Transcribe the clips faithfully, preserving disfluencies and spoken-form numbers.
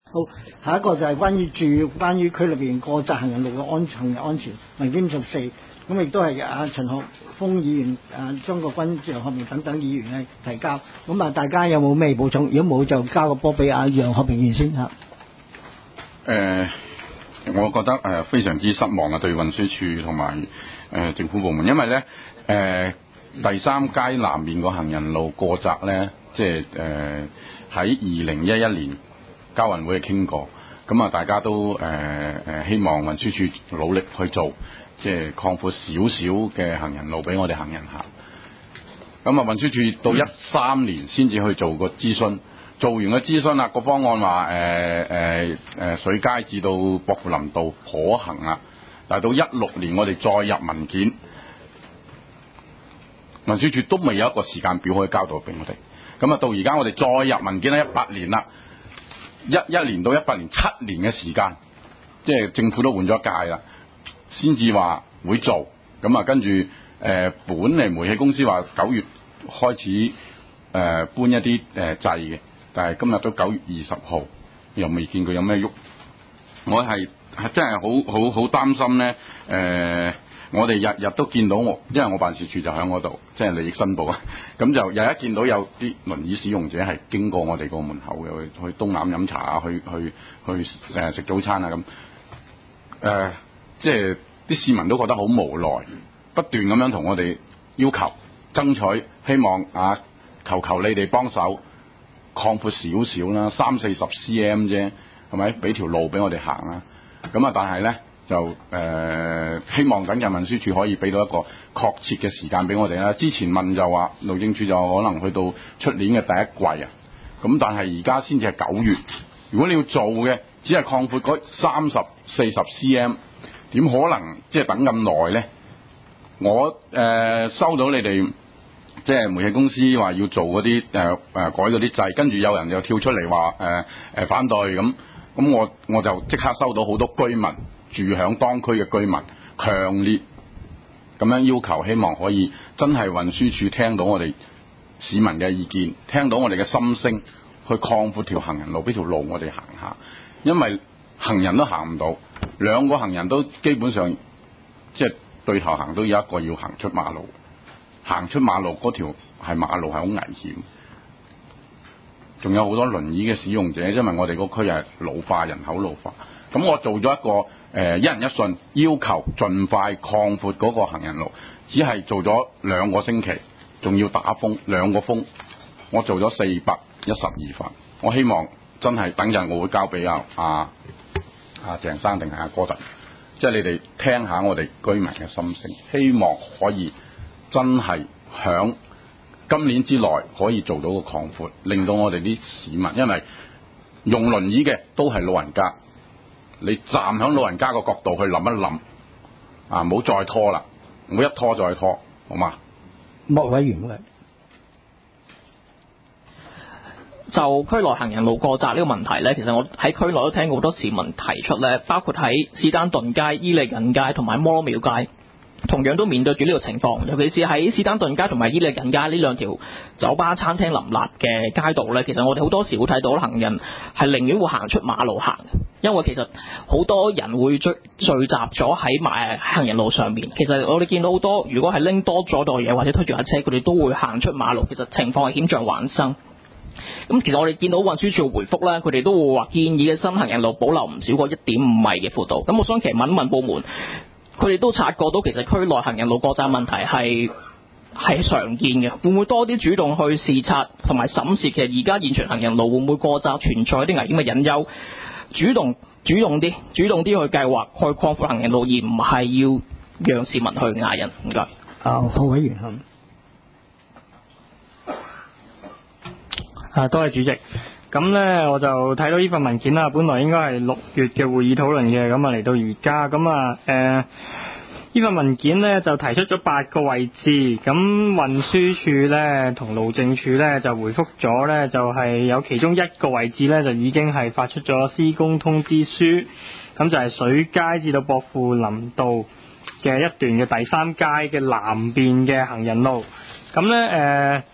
好，下一個就係關於住關於區裏邊過窄行人路嘅安行人安全，文件五十四，咁亦都係阿陳學鋒議員、阿張國軍、楊學明等等議員係提交，咁啊大家有冇咩補充？如果冇就交個波俾阿楊學明議員先嚇。誒、 呃，我覺得誒非常之失望啊，對運輸署同埋誒政府部門，因為咧誒、呃、第三街南面個行人路過窄咧，即係誒喺二零一一年。交運會係傾過，咁啊大家都誒誒、呃、希望運輸署努力去做，即係擴闊少少嘅行人路俾我哋行人行。咁啊運輸署到一三年先至去做個諮詢，做完個諮詢啦，個方案話誒誒誒水街至到薄扶林道可行啊，但係到一六年我哋再入文件，運輸署都未有一個時間表可以交到俾我哋。咁啊到而家我哋再入文件咧，一八年啦。一一年到一八年七年嘅時間，即係政府都換咗一屆啦，先至話會做。咁啊，跟住誒本嚟煤氣公司話九月開始誒、呃、搬一啲誒掣嘅，但係今日都九月二十號，又未見佢有咩喐。我係係真係好好好擔心咧誒。呃我哋日日都見到我，因為我辦事處就喺嗰度，即係利益申報啊。咁就日日見到有啲輪椅使用者係經過我哋個門口嘅，去去東南飲茶啊，去去去誒食早餐啊咁。誒、呃，即係啲市民都覺得好無奈，不斷咁樣同我哋要求爭取，希望啊，求求你哋幫手擴闊少少啦，三四十 cm 啫，係咪？俾條路俾我哋行啊。咁啊，但係咧。就誒、呃、希望緊嘅運輸署可以俾到一個確切嘅時間俾我哋啦。之前問就話路政署就可能去到出年嘅第一季啊，咁但係而家先至係九月。如果你要做嘅只係擴闊嗰三十四十 cm， 點可能即係等咁耐咧？我誒、呃、收到你哋即係煤氣公司話要做嗰啲誒誒改嗰啲掣，跟住有人又跳出嚟話誒誒反對咁，咁我我就即刻收到好多居民。住響當區嘅居民強烈咁樣要求，希望可以真係運輸署聽到我哋市民嘅意見，聽到我哋嘅心聲，去擴闊條行人路，俾條路我哋行下。因為行人都行唔到，兩個行人都基本上即係對頭行都有一個要行出馬路，行出馬路嗰條係馬路係好危險。仲有好多輪椅嘅使用者，因為我哋個區係老化，人口老化。咁我做咗一個誒、呃、一人一信，要求盡快擴闊嗰個行人路，只係做咗兩個星期，仲要打風兩個風，我做咗四百一十二份。我希望真係等陣我會交俾阿阿阿鄭生定係阿哥特，即係你哋聽下我哋居民嘅心聲，希望可以真係響今年之內可以做到個擴闊，令到我哋啲市民，因為用輪椅嘅都係老人家。你站喺老人家個角度去諗一諗，啊，唔好再拖啦，唔好一拖再拖，好嘛？ 莫委員嘅就區內行人路過窄呢個問題呢，其實我喺區內都聽過好多市民提出呢，包括喺史丹頓街、伊利近街同埋摩羅廟街，同樣都面對住呢個情況。尤其是喺史丹頓街同埋伊利近街呢兩條酒吧餐廳林立嘅街道呢，其實我哋好多時會睇到行人係寧願會行出馬路行，因為其實好多人會聚聚集咗喺埋行人路上面。其實我哋見到好多，如果係拎多咗袋嘢或者推住架車，佢哋都會行出馬路。其實情況係險象環生。咁其實我哋見到運輸署回覆咧，佢哋都會話建議嘅新行人路保留唔少過一點五米嘅闊度。咁我想其實問一問部門，佢哋都察覺到其實區內行人路過窄問題係係常見嘅，會唔會多啲主動去視察同埋審視？其實而家現場行人路會唔會過窄，存在啲危險嘅隱憂？主動主動啲，主動啲去計劃去擴闊行人路，而唔係要讓市民去嗌人。唔該。 啊，何委員係。 啊，多謝主席。咁呢，我就睇到呢份文件啦，本來應該係六月嘅會議討論嘅，咁啊嚟到而家，咁啊誒呢份文件呢，就提出咗八個位置，咁運輸署呢，同路政署呢，就回覆咗呢，就係、是、有其中一個位置呢，就已經係發出咗施工通知書，咁就係水街至到薄扶林道嘅一段嘅第三街嘅南邊嘅行人路，咁呢。誒、呃。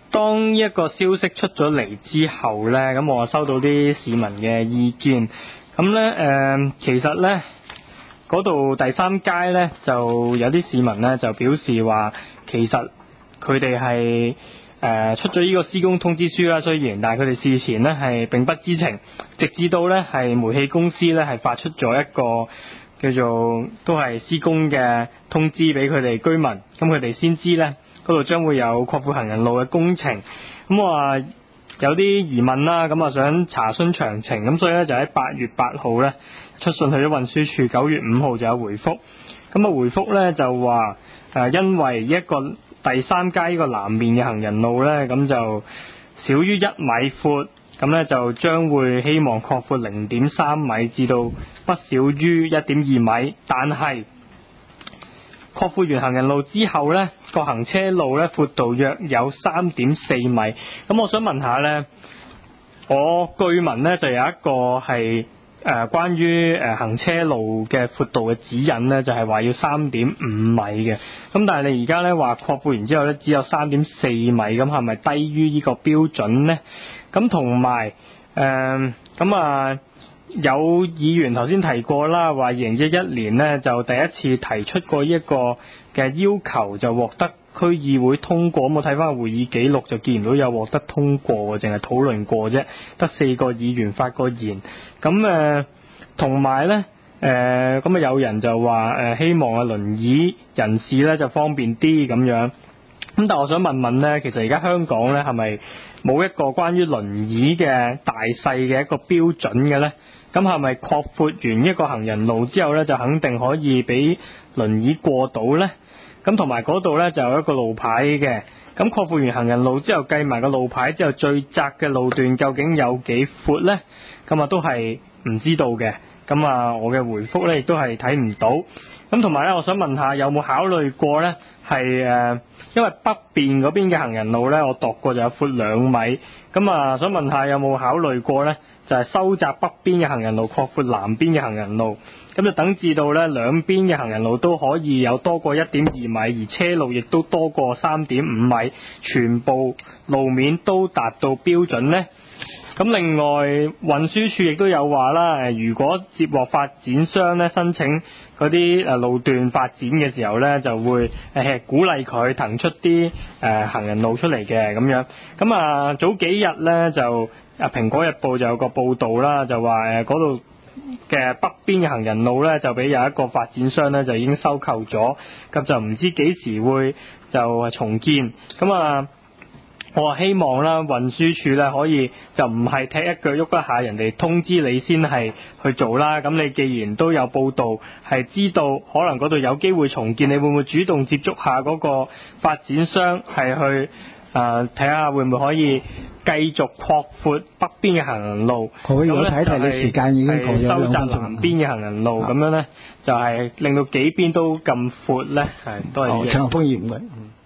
當一個消息出咗嚟之後呢，咁我收到啲市民嘅意見，咁呢，誒、呃，其實呢嗰度第三街呢，就有啲市民呢就表示話，其實佢哋係誒出咗呢個施工通知書啦，雖然，但係佢哋事前呢係並不知情，直至到呢係煤氣公司呢係發出咗一個叫做都係施工嘅通知俾佢哋居民，咁佢哋先知呢嗰度將會有擴闊行人路嘅工程，咁我話有啲疑問啦，咁啊想查詢詳情，咁所以咧就喺八月八號咧出信去咗運輸署，九月五號就有回覆，咁啊回覆咧就話誒、呃、因為一個第三街呢個南面嘅行人路咧，咁就少於一米闊，咁咧就將會希望擴闊零點三米至到不少於一點二米，但係擴闊完行人路之後呢個行車路呢闊度約有三點四米。咁我想問下呢，我據聞呢就有一個係誒、呃、關於誒行車路嘅闊度嘅指引呢，就係、是、話要三點五米嘅。咁但係你而家呢話擴闊完之後呢只有三點四米，咁係咪低於呢個標準呢？咁同埋誒咁啊。有議員頭先提過啦，話二零一一年呢就第一次提出過一個嘅要求，就獲得區議會通過。咁我睇翻個會議記錄就見唔到有獲得通過，淨係討論過啫，得四個議員發過言。咁誒同埋呢，誒咁啊有人就話誒、呃、希望啊輪椅人士呢就方便啲咁樣。咁但係我想問問呢，其實而家香港呢係咪冇一個關於輪椅嘅大細嘅一個標準嘅呢？咁係咪擴闊完一個行人路之後呢，就肯定可以俾輪椅過到呢？咁同埋嗰度呢，就有一個路牌嘅。咁擴闊完行人路之後，計埋個路牌之後，最窄嘅路段究竟有幾闊呢？咁啊都係唔知道嘅。咁啊我嘅回覆呢，亦都係睇唔到。咁同埋呢，我想問下有冇考慮過呢？係誒、呃，因為北邊嗰邊嘅行人路呢，我度過就有闊兩米。咁啊想問下有冇考慮過呢？就係收窄北邊嘅行人路，擴闊南邊嘅行人路，咁就等至到咧兩邊嘅行人路都可以有多過一點二米，而車路亦都多過三點五米，全部路面都達到標準呢。咁另外運輸署亦都有話啦，如果接獲發展商咧申請嗰啲誒路段發展嘅時候咧，就會誒鼓勵佢騰出啲誒行人路出嚟嘅咁樣。咁啊早幾日咧就啊蘋果日報就有個報導啦，就話誒嗰度嘅北邊嘅行人路咧就俾有一個發展商咧就已經收購咗，咁就唔知幾時會就重建。咁啊我希望啦，運輸署咧可以就唔係踢一腳喐一下，人哋通知你先係去做啦。咁你既然都有報道，係知道可能嗰度有機會重建，你會唔會主動接觸下嗰個發展商，係去誒睇下會唔會可以繼續擴闊北邊嘅行人路？ 好，如果睇睇你時間已經過咗兩分鐘。 收窄南邊嘅行人路，咁樣咧就係令到幾邊都咁闊咧，係都係。 陳學鋒議員嘅。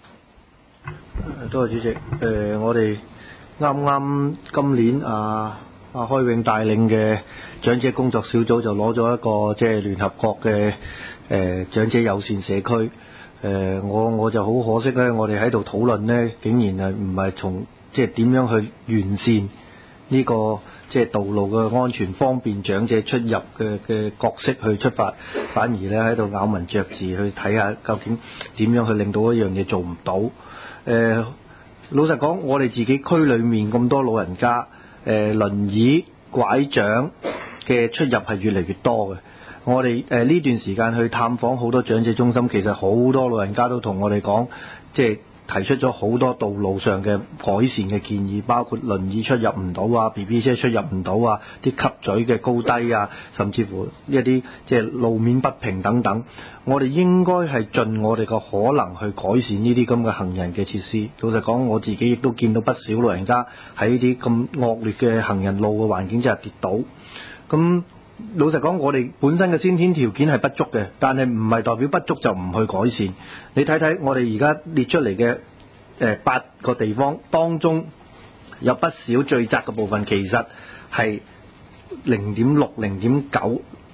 多謝主席。誒、呃，我哋啱啱今年啊，阿開永帶領嘅長者工作小組就攞咗一個即係聯合國嘅誒、呃、長者友善社區。誒、呃，我我就好可惜咧，我哋喺度討論呢，竟然係唔係從即係點樣去完善呢、這個即係道路嘅安全，方便長者出入嘅嘅角色去出發，反而咧喺度咬文嚼字去睇下究竟點樣去令到一樣嘢做唔到。誒、呃，老實講，我哋自己區裏面咁多老人家，誒、呃、輪椅、拐杖嘅出入係越嚟越多嘅。我哋誒呢段時間去探訪好多長者中心，其實好多老人家都同我哋講，即係提出咗好多道路上嘅改善嘅建議，包括輪椅出入唔到啊 ，B B 車出入唔到啊，啲吸嘴嘅高低啊，甚至乎一啲即係路面不平等等。我哋應該係盡我哋個可能去改善呢啲咁嘅行人嘅設施。老實講，我自己亦都見到不少老人家喺呢啲咁惡劣嘅行人路嘅環境之下跌倒。咁老實講，我哋本身嘅先天條件係不足嘅，但係唔係代表不足就唔去改善。你睇睇我哋而家列出嚟嘅誒八個地方當中，有不少最窄嘅部分其實係零點六、零點九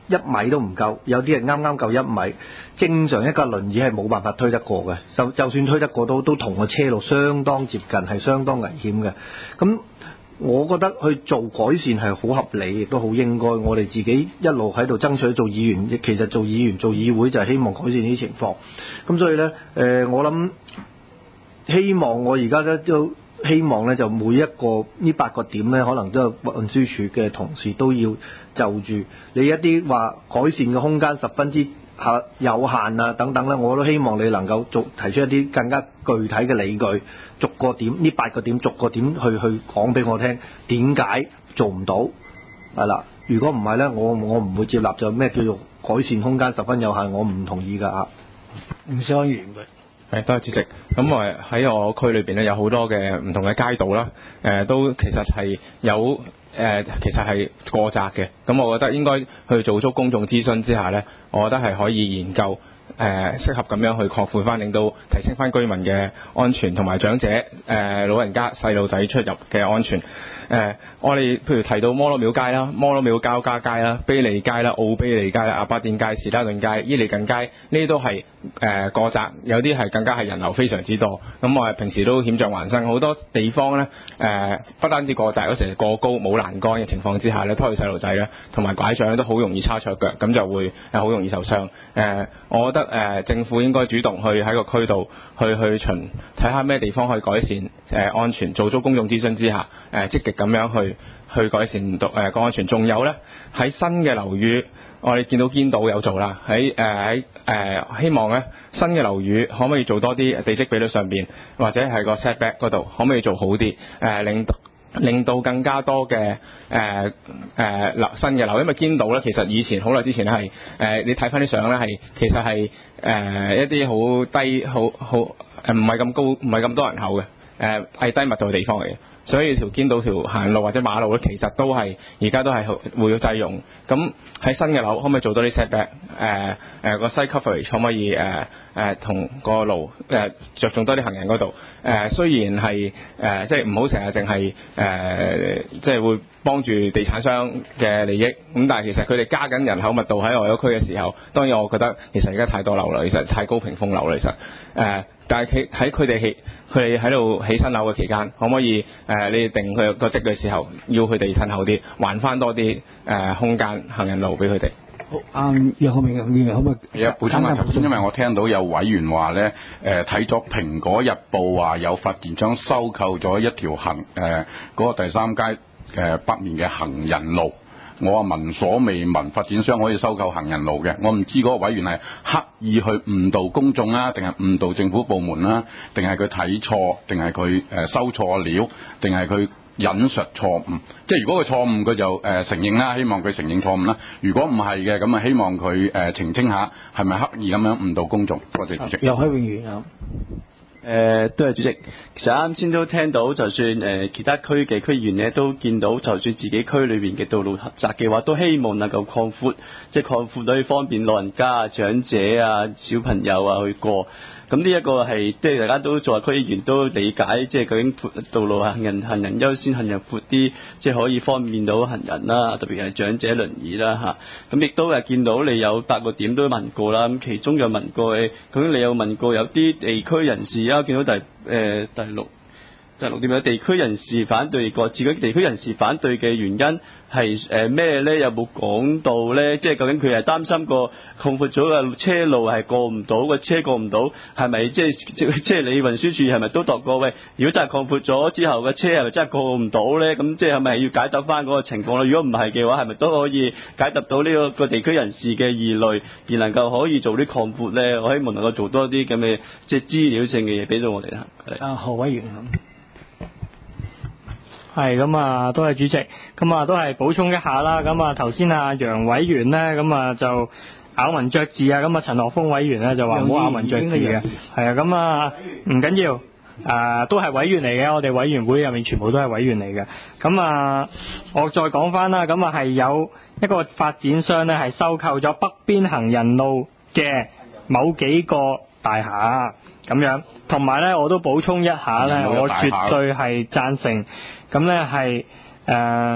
一米都唔夠，有啲係啱啱夠一米。正常一架輪椅係冇辦法推得過嘅，就就算推得過都都同個車路相當接近，係相當危險嘅。咁我覺得去做改善係好合理，亦都好應該。我哋自己一路喺度爭取做議員，其實做議員做議會就係希望改善呢啲情況。咁所以呢，誒、呃、我諗希望我而家咧都希望咧就每一個呢八個點咧，可能都係運輸署嘅同事都要就住你一啲話改善嘅空間十分之有限啊等等咧，我都希望你能夠做提出一啲更加具體嘅理據，逐個點呢八個點逐個點去去講俾我聽，點解做唔到係啦？如果唔係咧，我我唔會接納就咩叫做改善空間十分有限，我唔同意㗎啊！ 吳兆安議員係，多謝主席。咁我喺我區裏邊咧有好多嘅唔同嘅街道啦，誒、呃、都其實係有誒、呃、其實係過窄嘅。咁我覺得應該去做足公眾諮詢之下咧，我覺得係可以研究。誒、呃、適合咁樣去擴闊翻，令到提升翻居民嘅安全同埋長者、誒、呃、老人家、細路仔出入嘅安全。誒、呃、我哋譬如提到摩羅廟街啦、摩羅廟交加街啦、卑利街啦、奧卑利街啦、亞巴甸街、士打頓街、伊利近街，呢啲都係誒、呃、過窄，有啲係更加係人流非常之多。咁我哋平時都險象環生，好多地方咧誒、呃、不單止過窄，有時過高冇欄杆嘅情況之下咧，拖住細路仔咧同埋拐杖咧都好容易叉錯腳，咁就會誒好容易受傷。誒、呃、我覺得。誒、呃、政府應該主動去喺個區度去去巡睇下咩地方可以改善誒、呃、安全，做足公眾諮詢之下，誒、呃、積極咁樣去去改善到誒個安全。仲有咧喺新嘅樓宇，我哋見到堅道有做啦，喺誒喺誒希望咧新嘅樓宇可唔可以做多啲地積比率上邊，或者係個 setback 嗰度可唔可以做好啲，誒、呃、令令到更加多嘅誒誒樓新嘅樓，因為堅道咧其實以前好耐之前咧係誒你睇翻啲相咧係其實係誒、呃、一啲好低好好誒唔係咁高唔係咁多人口嘅誒係低密度嘅地方嚟嘅，所以條堅道條行路或者馬路咧其實都係而家都係會要擠用。咁喺新嘅樓可唔可以做多啲 setback？ 誒誒個 site coverage 可唔可以誒誒同個路誒着重多啲行人嗰度？誒、呃、雖然係誒、呃、即係唔好成日淨係誒即係會幫住地產商嘅利益，咁但係其實佢哋加緊人口密度喺外區嘅時候，當然我覺得其實而家太多樓啦，其實太高屏風樓啦，其實誒。呃但係喺佢哋起佢哋喺度起新樓嘅期間，可唔可以誒、呃、你哋定佢個積嘅時候，要佢哋褪後啲，還翻多啲誒、呃、空間行人路俾佢哋？ 好，啱楊浩明議員可唔可以？ 係啊，補充下頭先，因為我聽到有委員話咧，誒睇咗《蘋果日報》話有發展商收購咗一條行誒嗰、呃那個第三街誒、呃、北面嘅行人路。我話聞所未聞，發展商可以收購行人路嘅。我唔知嗰個委員係刻意去誤導公眾啊，定係誤導政府部門啦，定係佢睇錯，定係佢誒收錯料，定係佢引述錯誤。即係如果佢錯誤，佢就誒、呃、承認啦，希望佢承認錯誤啦。如果唔係嘅，咁啊希望佢誒、呃、澄清下，係咪刻意咁樣誤導公眾？多謝主席。 游海永議員啊。 誒、呃，都係主席。其實啱先都聽到，就算誒、呃、其他區嘅區議員咧，都見到，就算自己區裏邊嘅道路狹窄嘅話，都希望能夠擴闊，即係擴闊到去方便老人家啊、長者啊、小朋友啊去過。咁呢一個係即係大家都作為區議員都理解，即係究竟道路行人行人優先，行人闊啲，即係可以方便到行人啦，特別係長者輪椅啦嚇。咁亦都係見到你有八個點都問過啦，咁其中有問過誒，究竟你有問過有啲地區人士啊？見到第誒、呃、第六。第六點有地區人士反對過，自己地區人士反對嘅原因係誒咩咧？有冇講到咧？即係究竟佢係擔心個擴闊咗嘅車路係過唔到，個車過唔到，係咪即係即係你運輸署係咪都度過？喂，如果真係擴闊咗之後嘅車係咪真係過唔到咧？咁即係係咪要解答翻嗰個情況咧？如果唔係嘅話，係咪都可以解答到呢個個地區人士嘅疑慮，而能夠可以做啲擴闊咧？我希望能夠做多啲咁嘅即係資料性嘅嘢俾到我哋啦。 啊，何委員。 係咁啊，都係主席，咁啊都係補充一下啦。咁啊頭先啊楊委員咧，咁啊就咬文嚼字啊，咁啊陳學鋒委員咧就話唔好咬文嚼字嘅，係啊，咁啊唔緊要，誒都係委員嚟嘅，我哋委員會入面全部都係委員嚟嘅。咁啊我再講翻啦，咁啊係有一個發展商咧係收購咗北邊行人路嘅某幾個大廈。咁樣，同埋咧，我都補充一下咧，我絕對係贊成。咁咧係誒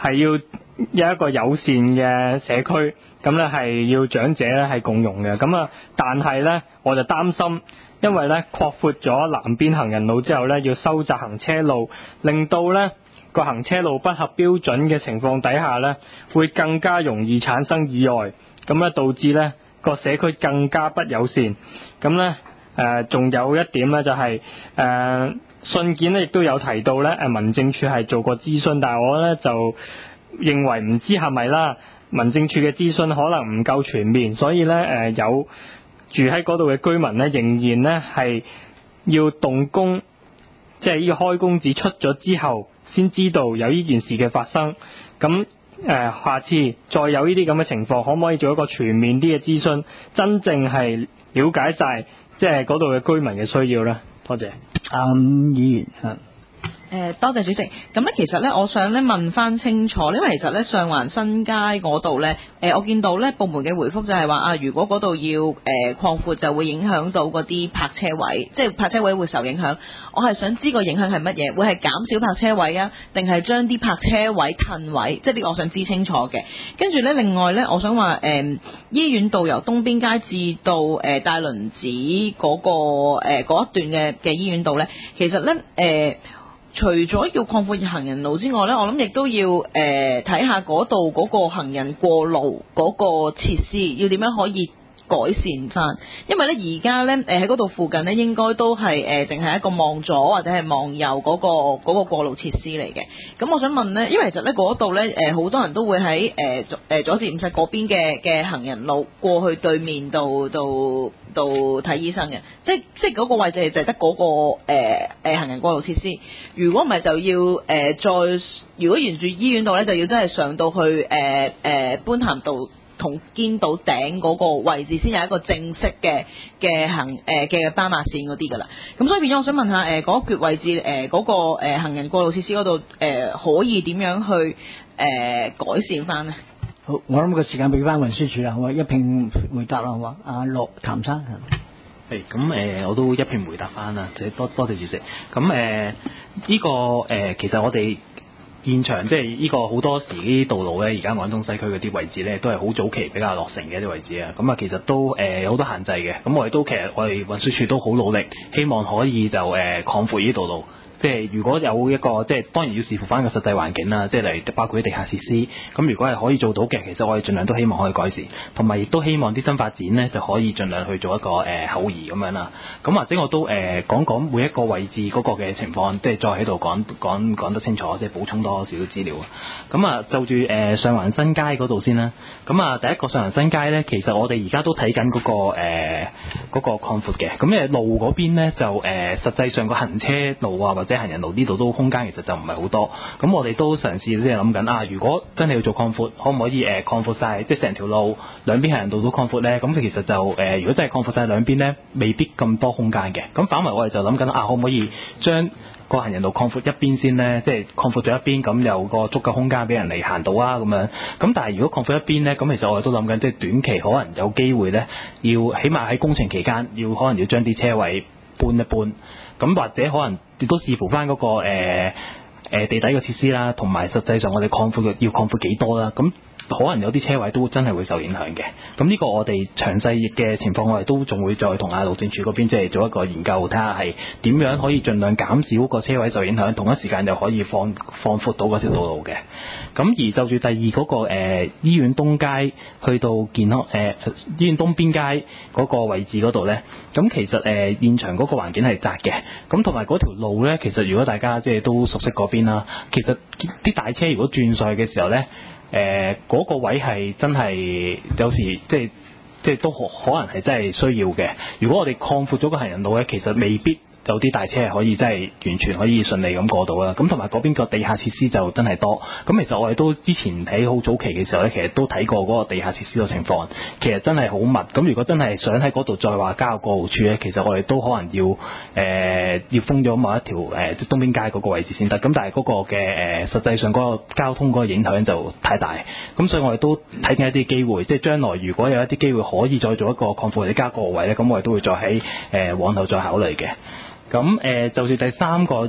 係要有一個友善嘅社區，咁咧係要長者咧係共融嘅。咁啊，但係咧我就擔心，因為咧擴闊咗南邊行人路之後咧，要收窄行車路，令到咧個行車路不合標準嘅情況底下咧，會更加容易產生意外，咁咧導致咧個社區更加不友善。咁咧誒仲有一點咧就係、是、誒、呃、信件咧亦都有提到咧誒民政處係做過諮詢，但係我咧就認為唔知係咪啦，民政處嘅諮詢可能唔夠全面，所以咧誒、呃、有住喺嗰度嘅居民咧仍然咧係要動工，即係呢個開工紙出咗之後先知道有呢件事嘅發生。咁誒、呃、下次再有呢啲咁嘅情況，可唔可以做一個全面啲嘅諮詢，真正係了解晒即係嗰度嘅居民嘅需要咧？多謝。 啱議員嚇。 誒多謝主席。咁咧其實咧，我想咧問翻清楚，因為其實咧上環新街嗰度咧，誒我見到咧部門嘅回覆就係話啊，如果嗰度要誒擴闊，就會影響到嗰啲泊車位，即係泊車位會受影響。我係想知個影響係乜嘢？會係減少泊車位啊，定係將啲泊車位褪位？即係呢個我想知清楚嘅。跟住咧，另外咧，我想話誒、呃、醫院道由東邊街至到誒、呃、大輪子嗰、嗰個誒嗰、呃、一段嘅嘅醫院道咧，其實咧誒。呃除咗要擴闊行人路之外呢，我諗亦都要誒睇下嗰度嗰個行人過路嗰個設施要點樣可以改善翻，因為咧而家咧誒喺嗰度附近咧應該都係誒淨係一個望左或者係望右嗰、嗰個嗰、嗰個過路設施嚟嘅。咁我想問咧，因為其實咧嗰度咧誒好多人都會喺誒誒左至五世嗰邊嘅嘅行人路過去對面度度度睇醫生嘅，即即嗰個位置就係得嗰個誒、呃、行人過路設施。如果唔係就要誒、呃、再如果沿住醫院度咧就要真係上到去誒誒般咸道同堅道頂嗰個位置先有一個正式嘅嘅行誒嘅斑馬線嗰啲㗎啦。咁所以變咗我想問下誒嗰橛位置誒嗰、呃嗰個、呃、行人過路設施嗰度誒可以點樣去誒、呃、改善翻呢？ 好，我諗個時間俾翻運輸署啦，好嘛？一併回答啦，好嘛？阿樂譚生。 係咁誒，我都一併回答翻啦，即係多多謝主席。咁誒呢個誒、呃、其實我哋現場即係呢個好多時啲道路咧，而家廣東西區嗰啲位置咧，都係好早期比較落成嘅一啲位置啊。咁啊，其實都誒有好多限制嘅。咁我哋都其實我哋運輸署都好努力，希望可以就誒擴闊呢啲道路。即係如果有一個即係當然要視乎翻個實際環境啦，即係例如包括啲地下設施。咁如果係可以做到嘅，其實我哋盡量都希望可以改善，同埋亦都希望啲新發展呢就可以盡量去做一個誒、呃、口移咁樣啦。咁或者我都誒、呃、講講每一個位置嗰個嘅情況，即係再喺度講講講得清楚，即係補充多少少資料。咁啊就住誒、呃、上環新街嗰度先啦。咁啊第一個上環新街呢，其實我哋而家都睇緊嗰個誒嗰、呃嗰個擴闊嘅。咁誒路嗰邊呢，就誒、呃、實際上個行車路啊或者行人路呢度都空間其實就唔係好多，咁我哋都嘗試即係諗緊啊，如果真係要做擴闊，可唔可以誒擴闊晒，即係成條路兩邊行人道都擴闊呢？咁其實就誒、呃，如果真係擴闊晒兩邊呢，未必咁多空間嘅。咁反為我哋就諗緊啊，可唔可以將個行人道擴闊一邊先呢？即係擴闊咗一邊，咁有個足夠空間俾人嚟行到啊咁樣。咁但係如果擴闊一邊呢，咁其實我哋都諗緊，即係短期可能有機會呢，要起碼喺工程期間，要可能要將啲車位搬一搬。咁或者可能亦都視乎翻、那、嗰個誒、呃呃、地底嘅設施啦，同埋實際上我哋擴闊要擴闊幾多啦，咁可能有啲車位都真係會受影響嘅。咁呢個我哋詳細嘅情況，我哋都仲會再同阿路政署嗰邊即係做一個研究，睇下係點樣可以盡量減少個車位受影響，同一時間又可以放放闊到嗰條道路嘅。咁而就住第二嗰、那個誒、呃、醫院東街去到健康誒、呃、醫院東邊街嗰個位置嗰度呢，咁其實誒、呃、現場嗰個環境係窄嘅，咁同埋嗰條路呢，其實如果大家即係都熟悉嗰邊啦，其實啲大車如果轉上去嘅時候呢，誒、呃、嗰、那個位係真係有時即係即係都可可能係真係需要嘅。如果我哋擴闊咗個行人路呢，其實未必有啲大車係可以真係完全可以順利咁過到啦。咁同埋嗰邊個地下設施就真係多。咁其實我哋都之前喺好早期嘅時候呢，其實都睇過嗰個地下設施嘅情況，其實真係好密。咁如果真係想喺嗰度再話加個過路處呢，其實我哋都可能要誒、呃、要封咗某一條誒、呃、東邊街嗰個位置先得。咁但係嗰個嘅誒、呃、實際上嗰個交通嗰個影響就太大。咁所以我哋都睇緊一啲機會，即係將來如果有一啲機會可以再做一個擴闊或者加個位呢，咁我哋都會再喺誒、呃、往後再考慮嘅。咁誒、呃，就算第三個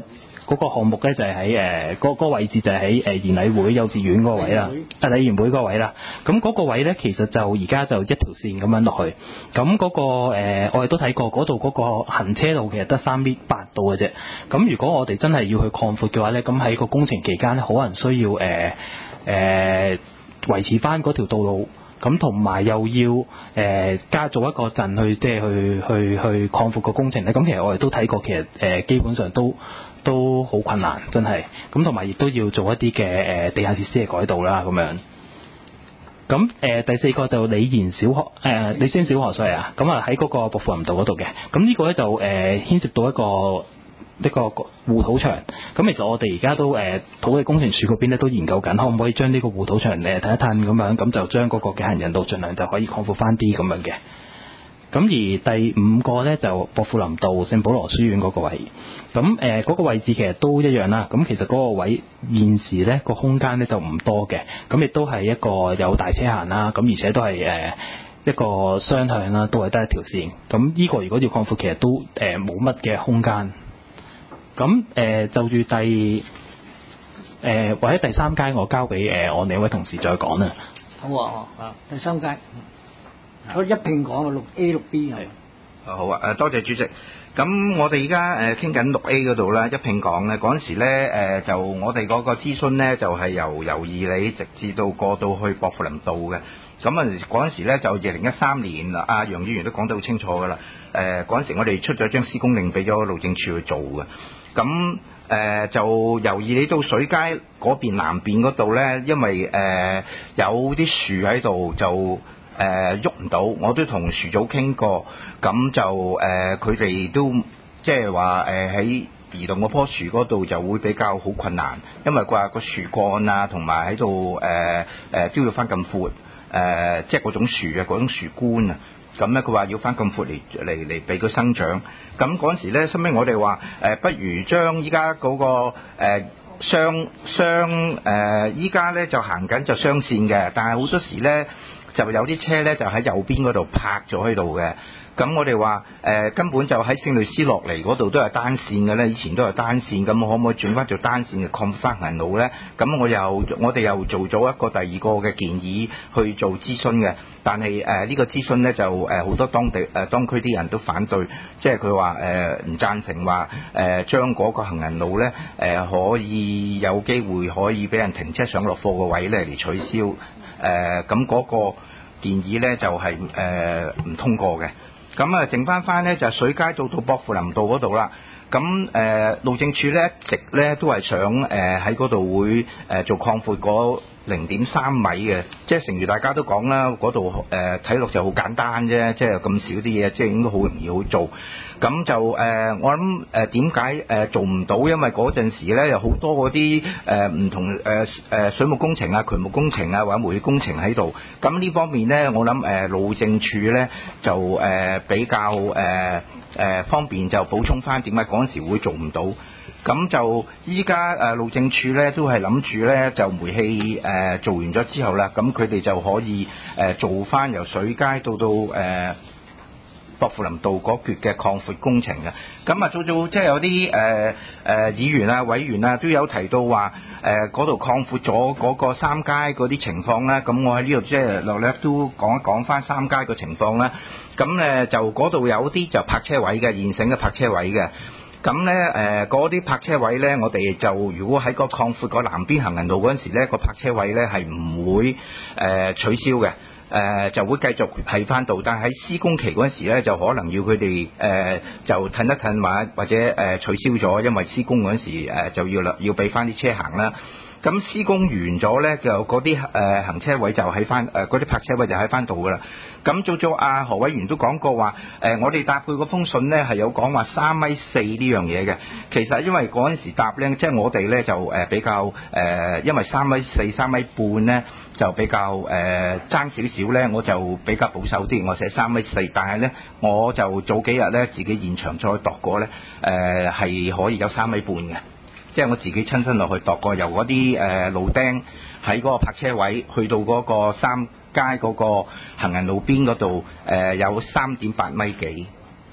嗰個項目咧就係喺誒嗰嗰個位置就係喺誒賢禮會幼稚園嗰個位啦，啊禮賢會嗰個位啦。咁嗰個位咧其實就而家就一條線咁樣落去。咁嗰、嗰個、呃、我哋都睇過嗰度嗰個行車路其實得三米八度嘅啫。咁如果我哋真係要去擴闊嘅話咧，咁喺個工程期間咧，可能需要誒誒、呃呃、維持翻嗰條道路。咁同埋又要誒、呃、加做一個陣去即係去去去擴闊個工程咧，咁其實我哋都睇過，其實誒、呃、基本上都都好困難，真係。咁同埋亦都要做一啲嘅誒地下設施嘅改道啦，咁樣。咁誒、呃、第四個就李賢小學誒、呃、李先小學所以啊，咁啊喺嗰個薄扶林道嗰度嘅。咁呢個咧就誒、呃、牽涉到一個。一個護土牆，咁其實我哋而家都誒、呃、土地工程署嗰邊咧都研究緊，可唔可以將呢個護土牆誒褪一褪咁樣，咁就將嗰個嘅行人道盡量就可以擴闊翻啲咁樣嘅。咁而第五個咧就薄扶林道聖保羅書院嗰個位，咁誒嗰個位置其實都一樣啦。咁其實嗰個位現時咧個空間咧就唔多嘅，咁亦都係一個有大車行啦，咁而且都係誒。呃一個雙向啦，都係得一條線。咁呢個如果要擴闊，其實都誒冇乜嘅空間。咁誒、呃、就住第誒、呃、或者第三階，我交俾誒、呃、我兩位同事再講啦。 好啊，啊第三階，我一併講啊，六 A 六 B 係。 啊好啊，誒多謝主席。咁我哋而家誒傾緊六 A 嗰度咧，一併講咧嗰陣時咧誒、呃、就我哋嗰個諮詢咧就係、是、由由義里直至到過到去薄扶林道嘅。咁啊嗰陣時咧就二零一三年啊，阿楊議員都講得好清楚㗎啦。誒嗰陣時我哋出咗張施工令俾咗路政署去做嘅。咁誒、呃、就由義里到水街嗰邊南邊嗰度咧，因為誒、呃、有啲樹喺度就誒喐唔到，我都同樹組傾過，咁就誒佢哋都即係話誒喺移動嗰棵樹嗰度就會比較好困難，因為佢話個樹幹啊同埋喺度誒誒都要翻咁闊。誒、呃，即係嗰種樹啊，嗰種樹冠啊，咁咧佢話要翻咁闊嚟嚟嚟俾佢生長。咁嗰陣時咧，收尾我哋話誒，不如將依家嗰個誒、呃、雙雙誒，依家咧就行緊就雙線嘅，但係好多時咧就有啲車咧就喺右邊嗰度泊咗喺度嘅。咁我哋話誒根本就喺聖律師落嚟嗰度都係單線嘅咧，以前都係單線，咁可唔可以轉翻做單線嘅擴翻行人路咧？咁我又我哋又做咗一個第二個嘅建議去做諮詢嘅，但係誒呢個諮詢咧就誒好多當地誒、呃、當區啲人都反對，即係佢話誒唔贊成話誒將嗰個行人路咧誒、呃、可以有機會可以俾人停車上落貨個位咧嚟取消，誒咁嗰個建議咧就係誒唔通過嘅。咁啊，剩翻翻咧就係水街到到薄扶林道嗰度啦。咁誒、呃、路政署咧一直咧都係想誒喺嗰度會誒、呃、做擴闊嗰零點三米嘅，即係誠如大家都講啦，嗰度誒睇落就好簡單啫，即係咁少啲嘢，即係應該好容易好做。咁就誒、呃、我諗誒點解誒做唔到？因為嗰陣時咧有好多嗰啲誒唔同誒誒、呃、水務工程啊、渠務工程啊或者煤氣工程喺度。咁呢方面咧，我諗誒、呃、路政署咧就誒、呃、比較誒誒、呃呃、方便就補充翻點解嗰陣時會做唔到。咁就依家誒路政署咧都係諗住咧就煤氣誒、呃、做完咗之後啦，咁佢哋就可以誒、呃、做翻由水街到到誒、呃、薄扶林道嗰橛嘅擴闊工程嘅。咁啊做做即係有啲誒誒議員啊委員啊都有提到話誒嗰度擴闊咗嗰個三街嗰啲情況啦。咁我喺呢度即係略略都講一講翻三街個情況啦。咁咧就嗰度有啲就泊車位嘅，現成嘅泊車位嘅。咁咧誒嗰啲泊車位咧，我哋就如果喺個擴闊個南邊行人路嗰陣時咧，個泊車位咧係唔會誒、呃、取消嘅，誒、呃、就會繼續喺翻度。但係喺施工期嗰陣時咧，就可能要佢哋誒就褪一褪或或者誒、呃、取消咗，因為施工嗰陣時誒、呃、就要啦，要俾翻啲車行啦。咁施工完咗咧，就嗰啲誒行車位就喺翻誒嗰啲泊車位就喺翻度噶啦。咁早早阿何委員都講過話，誒、呃、我哋答佢嗰封信咧係有講話三米四呢樣嘢嘅。其實因為嗰陣時答咧，即係我哋咧就誒比較誒、呃，因為三米四、三米半咧就比較誒爭少少咧，我就比較保守啲，我寫三米四。但係咧，我就早幾日咧自己現場再度過咧，誒、呃、係可以有三米半嘅。即係我自己親身落去度過，由嗰啲誒路釘喺嗰個泊車位去到嗰個三街嗰個行人路邊嗰度，誒、呃、有三點八米幾。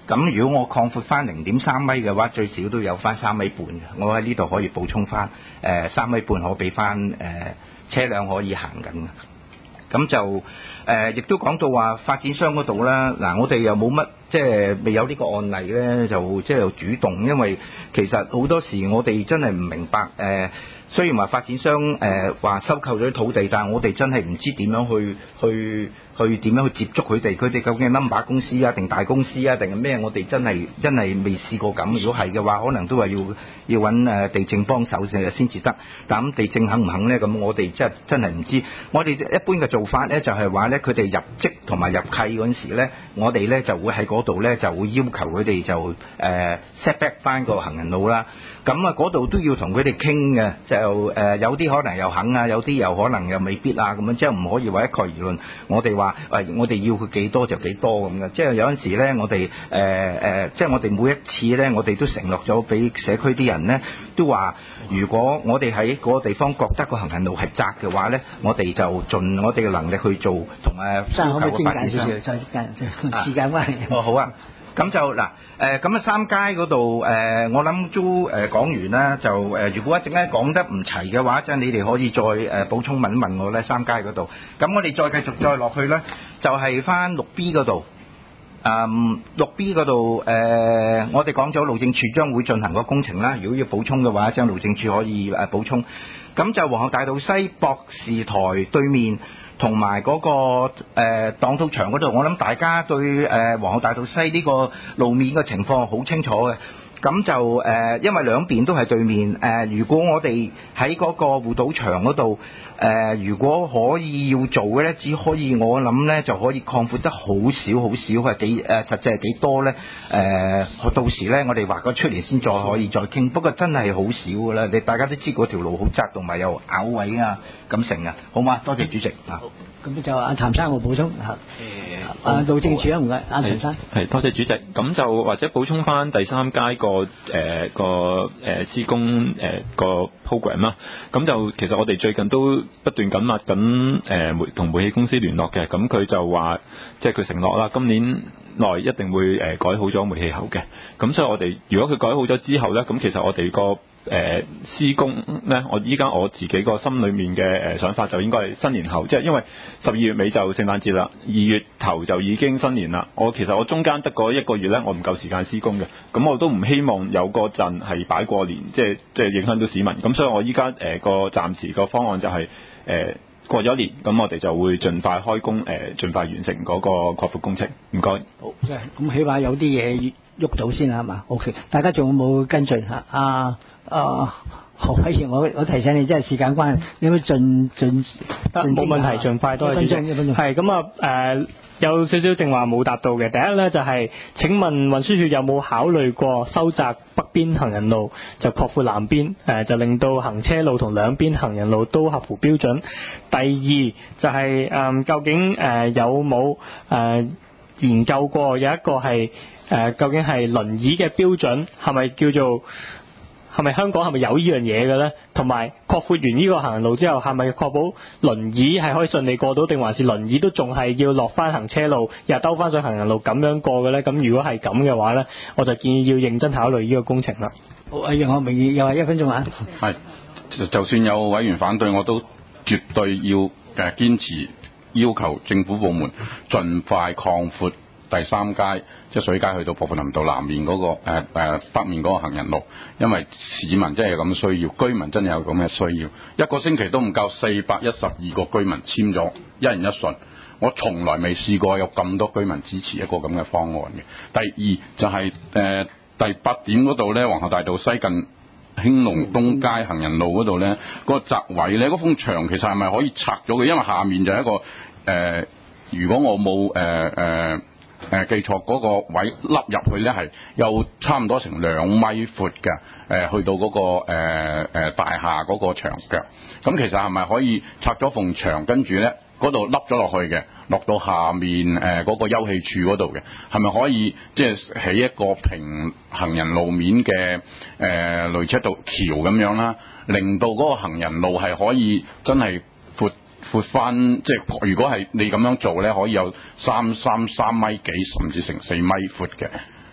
咁如果我擴闊翻零點三米嘅話，最少都有翻三米半嘅。我喺呢度可以補充翻，誒三米半可俾翻誒車輛可以行緊嘅。咁就誒，亦、呃、都講到話發展商嗰度啦。嗱，我哋又冇乜，即係未有呢個案例咧，就即係又主動，因為其實好多時我哋真係唔明白誒、呃。雖然話發展商誒話、呃、收購咗啲土地，但係我哋真係唔知點樣去去去點樣去接觸佢哋。佢哋究竟係 number 公司啊，定大公司啊，定係咩？我哋真係真係未試過咁。如果係嘅話，可能都係要要揾誒地政幫手先先至得。但咁地政肯唔肯咧？咁我哋真係真係唔知。我哋一般嘅做法咧，就係話咧，佢哋入職同埋入契嗰陣時咧，我哋咧就會喺嗰度咧就會要求佢哋就誒、呃、set back 翻個行人路啦。咁啊，嗰度都要同佢哋傾嘅，就誒、呃、有啲可能又肯啊，有啲又可能又未必啊，咁樣即係唔可以話一概而論。我哋話誒，我哋要佢幾多就幾多咁嘅，即係有陣時咧，我哋誒誒，即係我哋每一次咧，我哋都承諾咗俾社區啲人咧，都話如果我哋喺嗰個地方覺得個行人路係窄嘅話咧，我哋就盡我哋嘅能力去做，同誒要求個發展商。 再時間時間關係。 哦，好啊。咁就嗱，誒咁啊三街嗰度誒，我諗都誒講完啦。就誒、呃，如果一陣間講得唔齊嘅話，即係你哋可以再誒、呃、補充問一問我咧。三街嗰度，咁我哋再繼續再落去咧，就係翻六 B 嗰度。誒六 B 嗰度誒，我哋講咗路政署將會進行個工程啦。如果要補充嘅話，將路政署可以誒、呃、補充。咁就皇后大道西博士台對面。同埋嗰個誒、呃、擋土牆嗰度，我諗大家對誒、呃、皇后大道西呢個路面嘅情況好清楚嘅。咁就誒、呃，因為兩邊都係對面誒、呃，如果我哋喺嗰個護島牆嗰度誒，如果可以要做嘅咧，只可以我諗咧就可以擴闊得好少好少，係幾誒、呃、實際係幾多咧？誒、呃，到時咧我哋話個出嚟先再可以再傾。不過真係好少噶啦，你大家都知嗰條路好窄，同埋又拗位啊咁成啊，好嘛？多謝主席啊。 咁就阿譚生我補充嚇。誒，啊路政署啊，唔該，阿陳生。 係多謝主席。咁就或者補充翻第三街個誒、呃、個誒施工誒個 program 啦。咁就其實我哋最近都不斷緊密緊誒煤同煤氣公司聯絡嘅。咁佢就話，即係佢承諾啦，今年內一定會誒改好咗煤氣喉嘅。咁所以我哋如果佢改好咗之後咧，咁其實我哋個誒、呃、施工咧，我依家我自己個心裏面嘅誒、呃、想法就應該係新年後，即係因為十二月尾就聖誕節啦，二月頭就已經新年啦。我其實我中間得嗰一個月咧，我唔夠時間施工嘅，咁我都唔希望有個陣係擺過年，即係即係影響到市民。咁所以我依家誒個暫時個方案就係、是、誒、呃、過咗年，咁我哋就會盡快開工，誒、呃、盡快完成嗰個擴闊工程。唔該。 好，即係咁起碼有啲嘢喐到先啦，係嘛 ？OK， 大家仲有冇跟進嚇？啊啊，何委員，我我提醒你，即係時間關係，你要盡盡得冇問題，盡快多謝主席。係咁啊誒，有少少正話冇答到嘅。第一咧就係、是、請問運輸署有冇考慮過收窄北邊行人路，就擴闊南邊，誒、呃、就令到行車路同兩邊行人路都合乎標準。第二就係、是、誒、呃、究竟誒、呃、有冇誒、呃、研究過有一個係誒、呃、究竟係輪椅嘅標準係咪叫做？係咪香港係咪有呢樣嘢嘅咧？同埋擴闊完呢個行人路之後，係咪確保輪椅係可以順利過到，定還是輪椅都仲係要落翻行車路，又兜翻上行人路咁樣過嘅咧？咁如果係咁嘅話咧，我就建議要認真考慮呢個工程啦。 好，阿楊學明又係一分鐘啊。 係，就算有委員反對，我都絕對要誒堅持要求政府部門盡快擴闊第三街，即係水街去到薄扶林道南面嗰、那個誒誒、呃、北面嗰個行人路，因為市民真係有咁需要，居民真係有咁嘅需要。一個星期都唔夠四百一十二個居民簽咗一人一信，我從來未試過有咁多居民支持一個咁嘅方案嘅。第二就係、是、誒、呃、第八點嗰度咧，皇后大道西近興隆東街行人路嗰度咧，嗰、那個窄位咧，嗰埲牆其實係咪可以拆咗嘅？因為下面就係一個誒、呃，如果我冇誒誒。呃呃誒、呃、記錯嗰、那個位凹入去咧，係有差唔多成兩米闊嘅，誒、呃、去到嗰、那個誒誒、呃、大廈嗰個牆腳。咁其實係咪可以拆咗埲牆，跟住咧嗰度凹咗落去嘅，落到下面誒嗰、呃那個休憩處嗰度嘅，係咪可以即係起一個平行人路面嘅誒、呃、類似一道橋咁樣啦，令到嗰個行人路係可以真係闊。闊翻，即係如果係你咁樣做咧，可以有三三三米幾，甚至成四米闊嘅。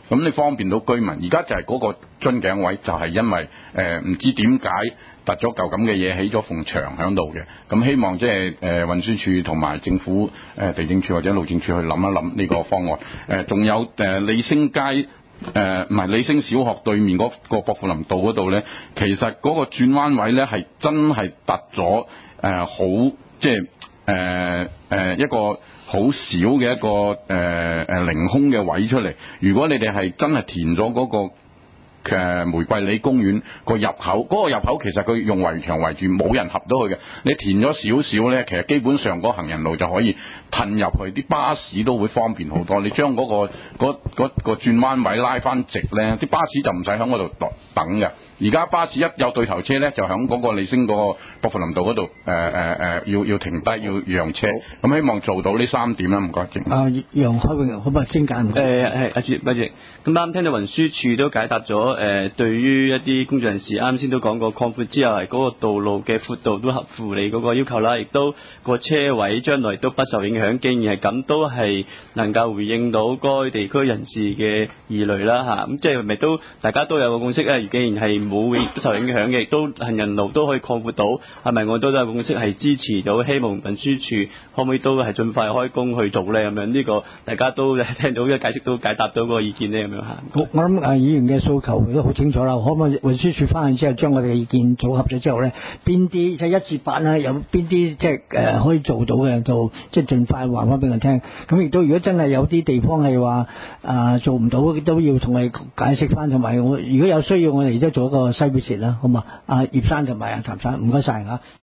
咁你方便到居民。而家就係嗰個樽頸位，就係因為誒唔知點解突咗嚿咁嘅嘢起咗埲牆喺度嘅。咁希望即係誒運輸署同埋政府誒、呃、地政處或者路政處去諗一諗呢個方案。誒、呃、仲有誒、呃、李星街誒唔係李星小學對面嗰個薄扶林道嗰度咧，其實嗰個轉彎位咧係真係突咗誒好即係誒誒一個好少嘅一個誒誒、呃、凌空嘅位出嚟。如果你哋係真係填咗嗰、嗰個誒玫瑰里公園個入口，嗰、嗰個入口其實佢用圍牆圍住，冇人合到佢嘅。你填咗少少咧，其實基本上嗰行人路就可以褪入去，啲巴士都會方便好多。你將嗰、嗰個嗰嗰、嗰個轉彎位拉翻直咧，啲巴士就唔使喺嗰度等嘅。而家巴士一有對頭車咧，就喺嗰個利星嗰個薄扶林道嗰度誒誒誒要要停低要讓車。咁希望做到呢三點啦，唔該。 啊，楊海榮可唔可以精簡？誒係阿主不如咁啱聽到運輸署都解答咗誒、呃，對於一啲工作人士啱先都講過擴闊之後係嗰個道路嘅闊度都合乎你嗰個要求啦，亦都個車位將來都不受影響。既然係咁，都係能夠回應到該地區人士嘅疑慮啦嚇。咁、啊、即係咪都大家都有個共識咧？既然係冇會受影響嘅，亦都行人路都可以擴闊到，係咪我都都有共識係支持到？希望運輸署可唔可以都係盡快開工去做咧？咁樣呢個大家都聽到嘅解釋都解答到個意見咧，咁樣嚇。 我我諗誒議員嘅訴求都好清楚啦，可唔可以運輸署翻去之後將我哋嘅意見組合咗之後咧，邊啲即係一至八咧，有邊啲即係誒可以做到嘅，就即係盡快話翻俾我聽。咁亦都如果真係有啲地方係話誒做唔到，都要同你解釋翻，同埋我如果有需要，我哋都做一個西別舌啦，好嘛？阿葉生同埋阿譚生，唔該晒嚇。